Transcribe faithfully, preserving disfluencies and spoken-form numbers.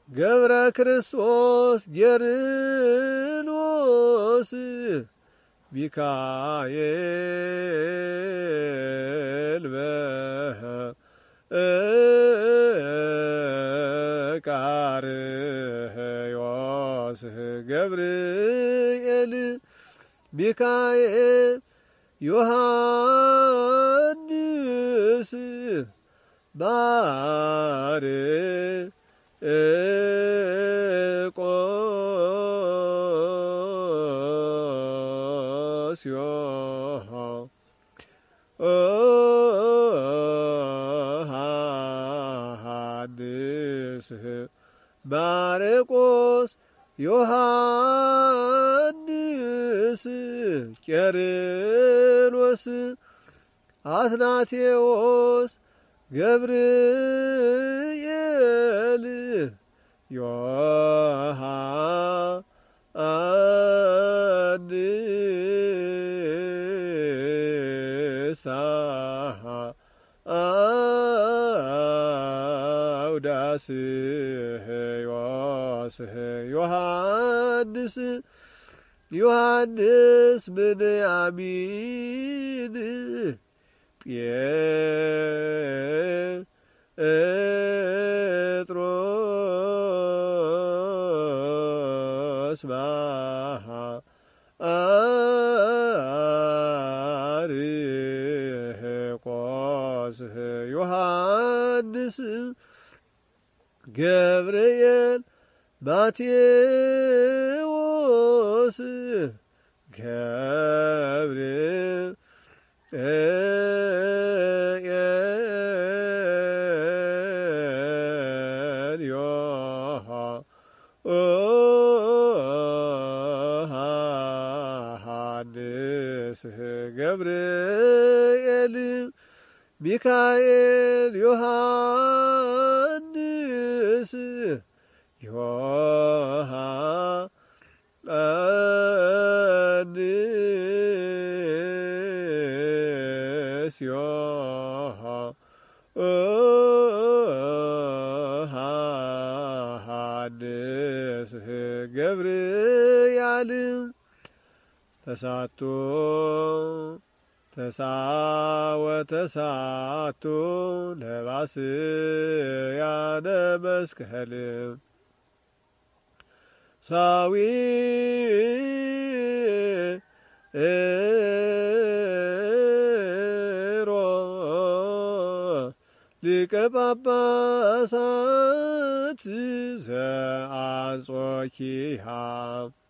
ገብረ ክርስቶስ ጌርሎስ ሚካኤል በቃርዮስ ገብርኤል ሚካኤል ዮሐንስ ማርቆስ ዮሐንስ ማርቆስ ዮሐንስ ቄርሎስ አትናቴዎስ ገብርኤል ዮሐንስ አውዳስዮስ ዮሐንስ ዮሐንስ ብንያሚን ጴጥሮስ ማርቆስ ዮሐንስ ገብርኤል ማቴዎስ ገብርኤል ዮሐንስ ገብርኤል ሚካኤል ዮሐንስ ዮሐንስ ዮሐንስ ገብርኤል ተሳቱ ተሳወተሳቱ ለባስያነ መስቀል ሳዊ ኤሮ ሊቀ ጳጳሳት ዘአንጾኪያ